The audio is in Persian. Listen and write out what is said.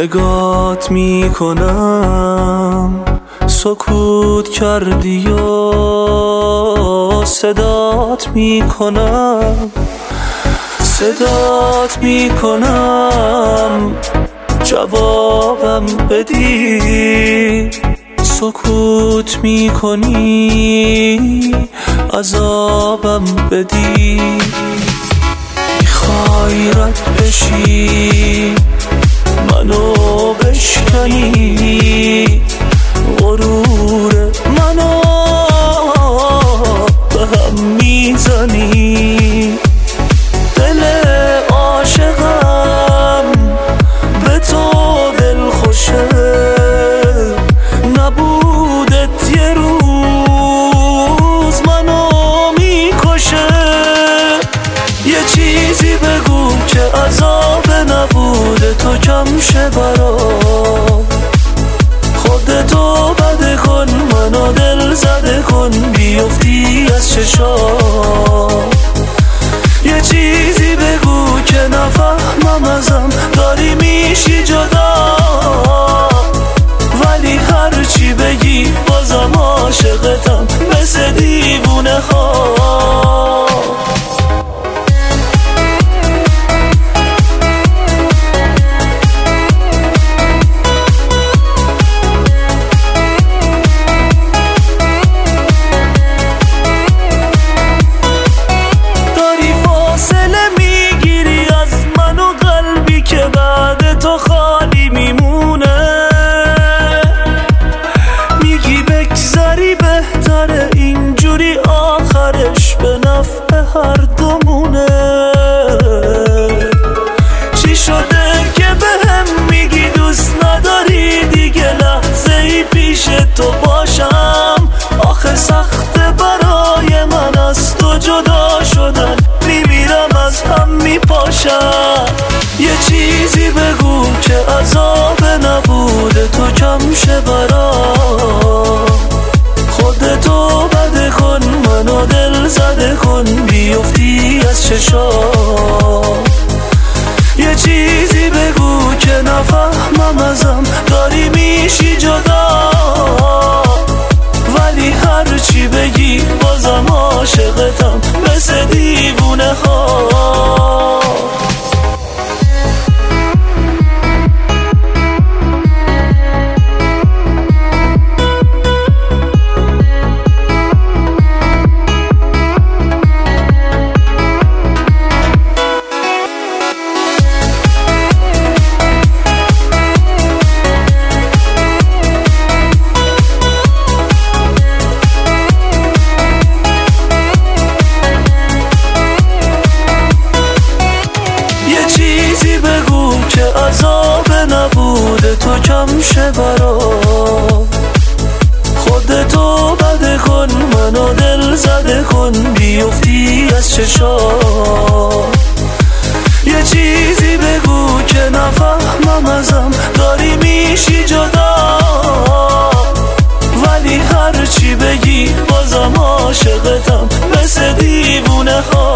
نگات میکنم سکوت کردی و صدات میکنم جوابم بدی سکوت میکنی عذابم بدی میخوای رد بشی منو بشکنی غرور منو به هم میزنی دل عاشقم به تو دل خوشه نبودت یه روز منو میکشه یه چیزی بگو که عذاب نبوده تو کم شه برام خودتو بده کن منو دل زده کن بیفتی از چشام یه چیزی بگو که نفهمم ازم داری میشی جدا ولی هرچی بگی بازم عاشقتم مثل دیوونه ها اینجوری آخرش به نفع هر دومونه چی شده که بهم میگی دوست نداری دیگه لحظه ای پیش تو باشم آخه سخته برای من از تو جدا شدن میمیرم از هم میپاشم یه چیزی بگو که عذاب نبوده تو کم شه برام خودتو بده کن منو دل زده کن بیفتی از چشام یه چیزی بگو که نفهمم ازم داری میشی جدا ولی هرچی بگی بازم عاشقتم مثل دیوونه ها که عذاب نبوده تو کم شه برام خودتو بده کن منو دل زده کن بیفتی از چشام یه چیزی بگو که نفهمم ازم داری میشی جدا ولی هرچی بگی بازم عاشقتم مثل دیوونه ها